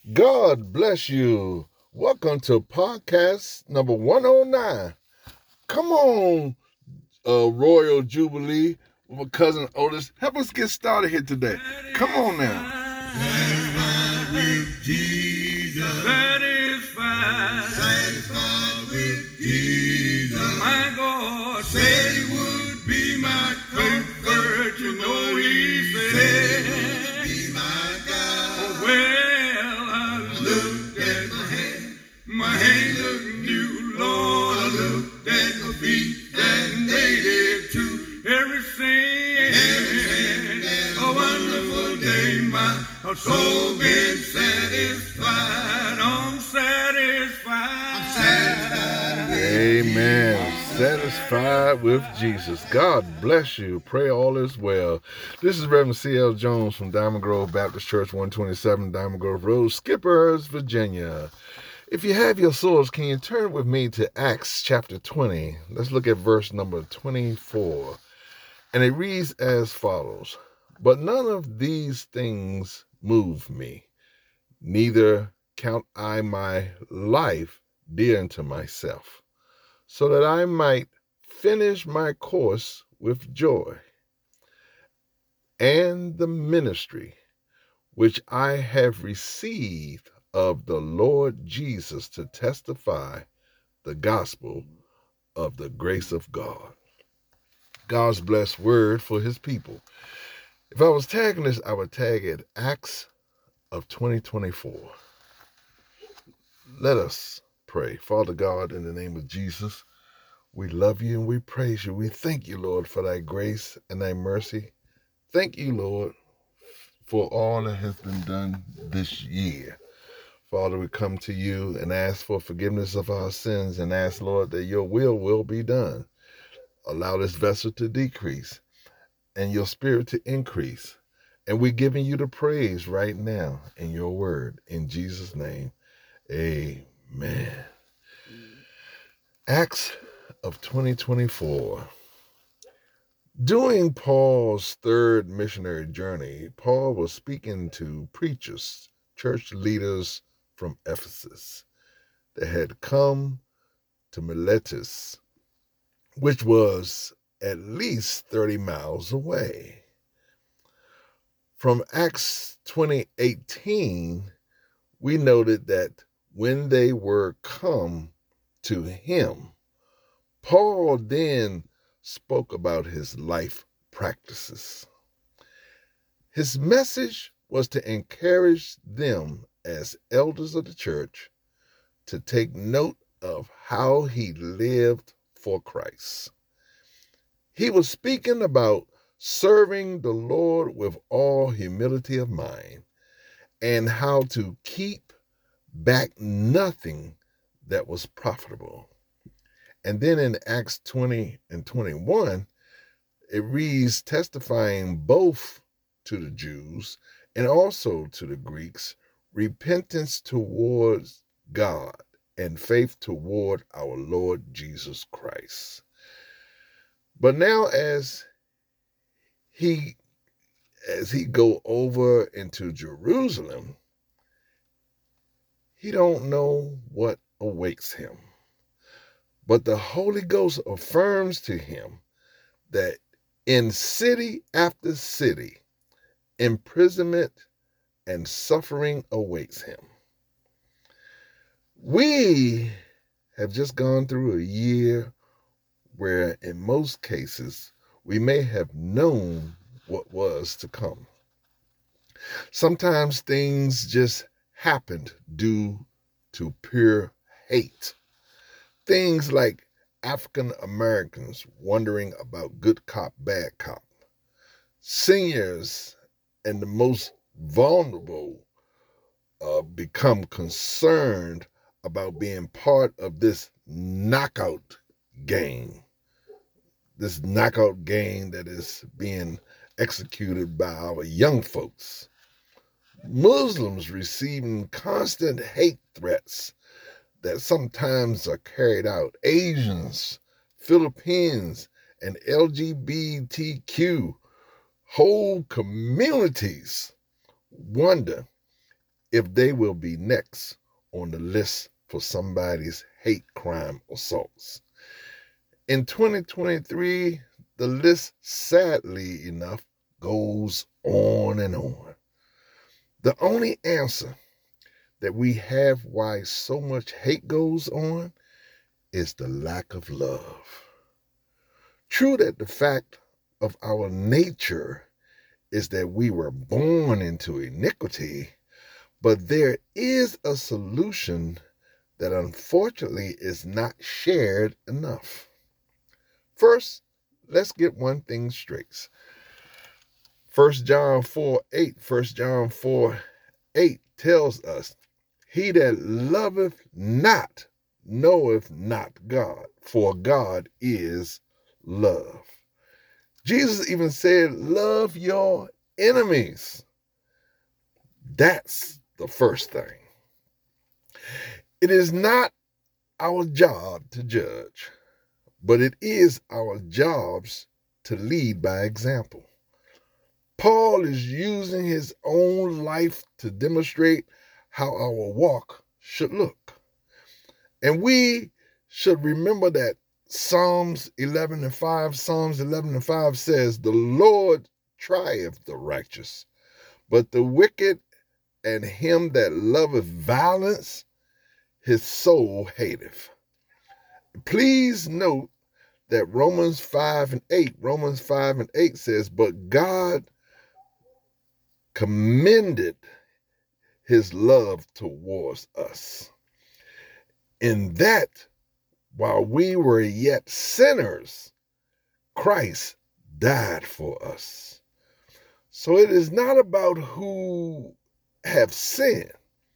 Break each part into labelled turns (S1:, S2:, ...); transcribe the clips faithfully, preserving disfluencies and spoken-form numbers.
S1: God bless you. Welcome to podcast number one oh nine. Come on, uh, Royal Jubilee, my cousin Otis. Help us get started here today. Come on now.
S2: Satisfied with Jesus.
S3: Satisfied.
S2: Satisfied with Jesus.
S3: My God
S2: Said he would be my comfort.
S3: you know he
S2: Said
S3: said,
S2: he would be my God.
S3: well, I
S2: Looked at my hand.
S3: my hand look new, Lord.
S2: I looked at my feet and they did too.
S3: Everything,
S2: Everything and
S3: a wonderful day, my soul been satisfied. I'm satisfied.
S2: Satisfied with
S1: Amen. Satisfied with Jesus. God bless you. Pray all is well. This is Reverend C L. Jones from Diamond Grove Baptist Church, one twenty-seven Diamond Grove Road, Skippers, Virginia. If you have your swords, can you turn with me to Acts chapter twenty? Let's look at verse number twenty-four. And it reads as follows. But none of these things move me, neither count I my life dear unto myself, so that I might finish my course with joy, and the ministry which I have received of the Lord Jesus to testify the gospel of the grace of God. God's blessed word for his people. If I was tagging this, I would tag it Acts of twenty twenty-four. Let us pray. Father God, in the name of Jesus, we love you and we praise you. We thank you, Lord, for thy grace and thy mercy. Thank you, Lord, for all that has been done this year. Father, we come to you and ask for forgiveness of our sins and ask, Lord, that your will will be done. Allow this vessel to decrease and your spirit to increase. And we're giving you the praise right now in your word. In Jesus' name, amen. Acts of twenty twenty-four. During Paul's third missionary journey, Paul was speaking to preachers, church leaders from Ephesus that had come to Miletus, which was at least thirty miles away. From Acts twenty eighteen, we noted that when they were come to him, Paul then spoke about his life practices. His message was to encourage them as elders of the church to take note of how he lived for Christ. He was speaking about serving the Lord with all humility of mind and how to keep back nothing that was profitable. And then in Acts twenty and twenty-one, it reads, testifying both to the Jews and also to the Greeks, repentance towards God and faith toward our Lord Jesus Christ. But now as he as he go over into Jerusalem, he don't know what awaits him. But the Holy Ghost affirms to him that in city after city, imprisonment and suffering awaits him. We have just gone through a year where in most cases we may have known what was to come. Sometimes things just happened due to pure hate. Things like African Americans wondering about good cop, bad cop. Seniors and the most vulnerable uh, become concerned about being part of this knockout gang. This knockout gang that is being executed by our young folks. Muslims receiving constant hate threats that sometimes are carried out. Asians, Philippines, and L G B T Q, whole communities wonder if they will be next on the list for somebody's hate crime assaults. In twenty twenty-three, the list, sadly enough, goes on and on. The only answer that we have why so much hate goes on is the lack of love. True that the fact of our nature is that we were born into iniquity, but there is a solution that unfortunately is not shared enough. First, let's get one thing straight. First John four eight, First John four eight tells us, he that loveth not knoweth not God, for God is love. Jesus even said, love your enemies. That's the first thing. It is not our job to judge, but it is our jobs to lead by example. Paul is using his own life to demonstrate how our walk should look. And we should remember that Psalms eleven and five, Psalms eleven and five says, the Lord trieth the righteous, but the wicked and him that loveth violence, his soul hateth. Please note that Romans five and eight, Romans five and eight says, but God commended his love towards us, in that while we were yet sinners, Christ died for us. So it is not about who have sinned,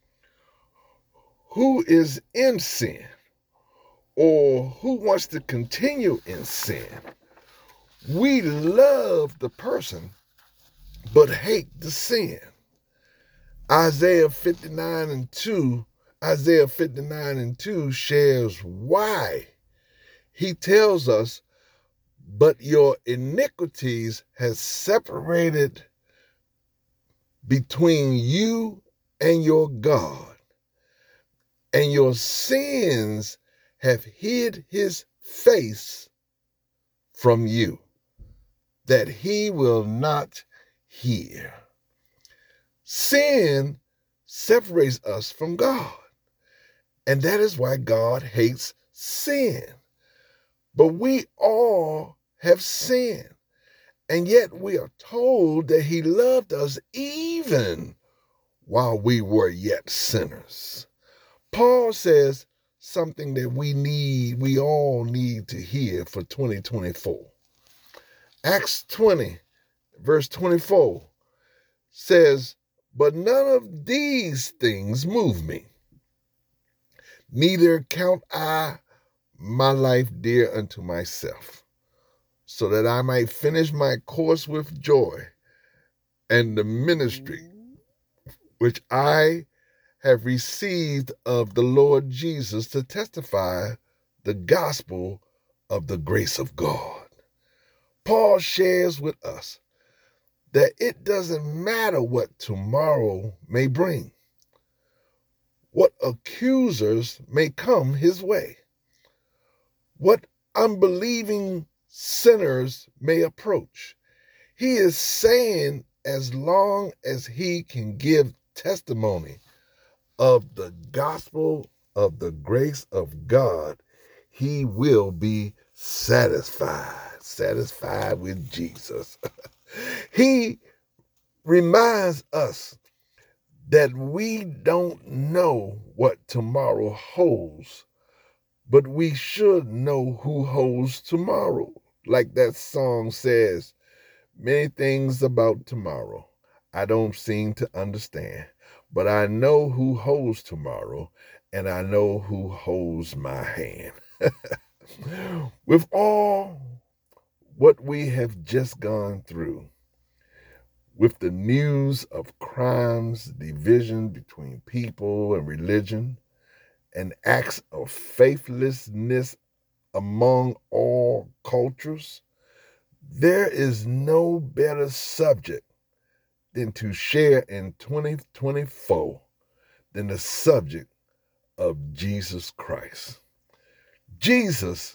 S1: who is in sin, or who wants to continue in sin. We love the person, but hate the sin. Isaiah fifty-nine and two, Isaiah fifty-nine and two shares why. He tells us, but your iniquities has separated between you and your God, and your sins have hid his face from you, that he will not hear. Sin separates us from God, and that is why God hates sin. But we all have sinned, and yet we are told that he loved us even while we were yet sinners. Paul says something that we need, we all need to hear for twenty twenty-four. Acts twenty, verse twenty-four says, but none of these things move me, neither count I my life dear unto myself, so that I might finish my course with joy and the ministry which I have received of the Lord Jesus to testify the gospel of the grace of God. Paul shares with us that it doesn't matter what tomorrow may bring, what accusers may come his way, what unbelieving sinners may approach. He is saying as long as he can give testimony of the gospel of the grace of God, he will be satisfied, satisfied with Jesus. He reminds us that we don't know what tomorrow holds, but we should know who holds tomorrow. Like that song says, many things about tomorrow I don't seem to understand, but I know who holds tomorrow, and I know who holds my hand. With all what we have just gone through, with the news of crimes, division between people and religion, and acts of faithlessness among all cultures, there is no better subject than to share in twenty twenty-four than the subject of Jesus Christ. Jesus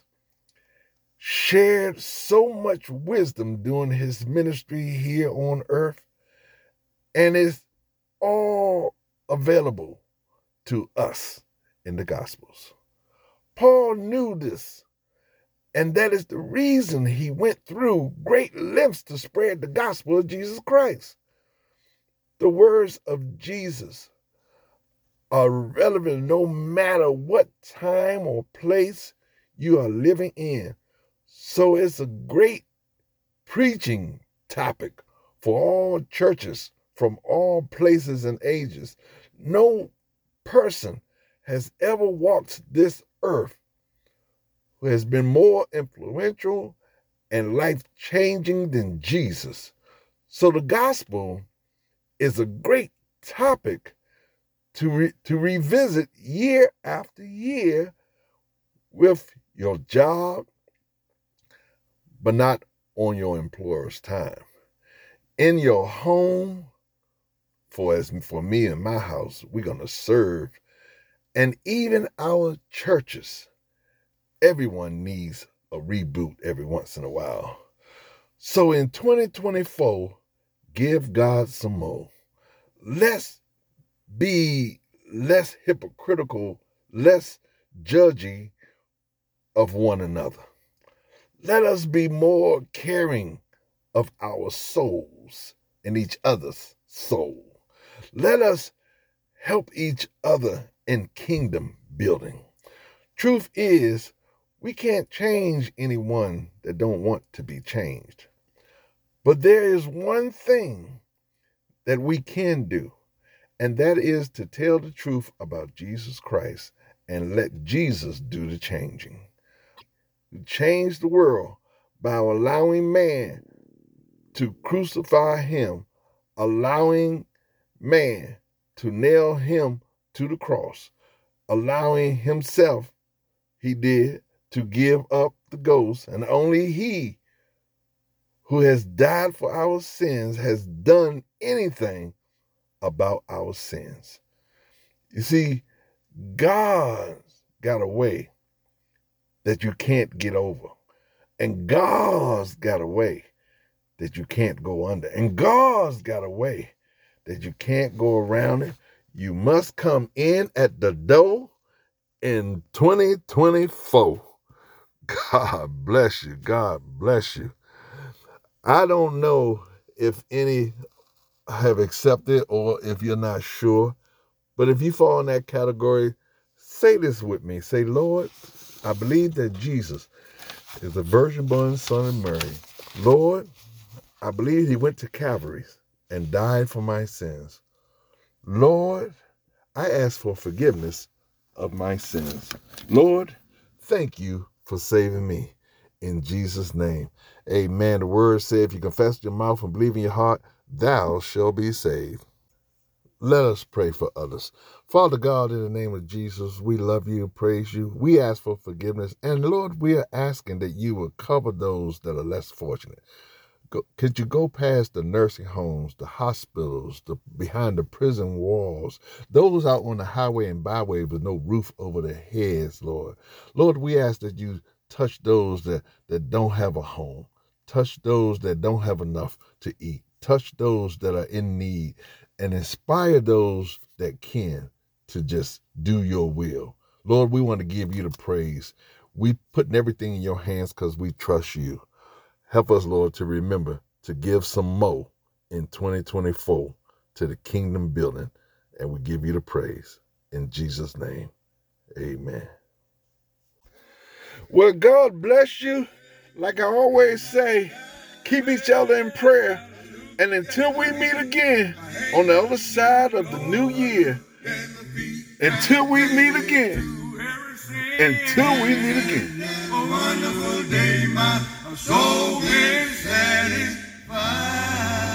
S1: shared so much wisdom during his ministry here on earth, and it's all available to us in the Gospels. Paul knew this, and that is the reason he went through great lengths to spread the gospel of Jesus Christ. The words of Jesus are relevant no matter what time or place you are living in. So it's a great preaching topic for all churches from all places and ages. No person has ever walked this earth who has been more influential and life-changing than Jesus. So the gospel is a great topic to re- to revisit year after year with your job, but not on your employer's time. In your home, for as for me and my house, we're going to serve. And even our churches, everyone needs a reboot every once in a while. So in twenty twenty-four, give God some more. Let's be less hypocritical, less judgy of one another. Let us be more caring of our souls and each other's soul. Let us help each other in kingdom building. Truth is, we can't change anyone that don't want to be changed. But there is one thing that we can do, and that is to tell the truth about Jesus Christ and let Jesus do the changing. Change the world by allowing man to crucify him, allowing man to nail him to the cross, allowing himself, he did, to give up the ghost, and only he who has died for our sins has done anything about our sins. You see, God's got a way that you can't get over. And God's got a way that you can't go under. And God's got a way that you can't go around it. You must come in at the door in twenty twenty-four. God bless you. God bless you. I don't know if any have accepted or if you're not sure, but if you fall in that category, say this with me. Say, Lord, I believe that Jesus is the virgin-born Son of Mary. Lord, I believe he went to Calvary and died for my sins. Lord, I ask for forgiveness of my sins. Lord, thank you for saving me. In Jesus' name, amen. The word said, if you confess with your mouth and believe in your heart, thou shalt be saved. Let us pray for others. Father God, in the name of Jesus, we love you, praise you. We ask for forgiveness. And Lord, we are asking that you will cover those that are less fortunate. Go, could you go past the nursing homes, the hospitals, the behind the prison walls, those out on the highway and byway with no roof over their heads, Lord. Lord, we ask that you touch those that, that don't have a home. Touch those that don't have enough to eat. Touch those that are in need. And inspire those that can to just do your will. Lord, we want to give you the praise. We putting everything in your hands because we trust you. Help us, Lord, to remember to give some more in twenty twenty-four to the kingdom building. And we give you the praise. In Jesus' name, amen. Well, God bless you. Like I always say, keep each other in prayer. And until we meet again on the other side of the new year, until we meet again, until we meet again.
S3: A wonderful day, my soul is satisfied.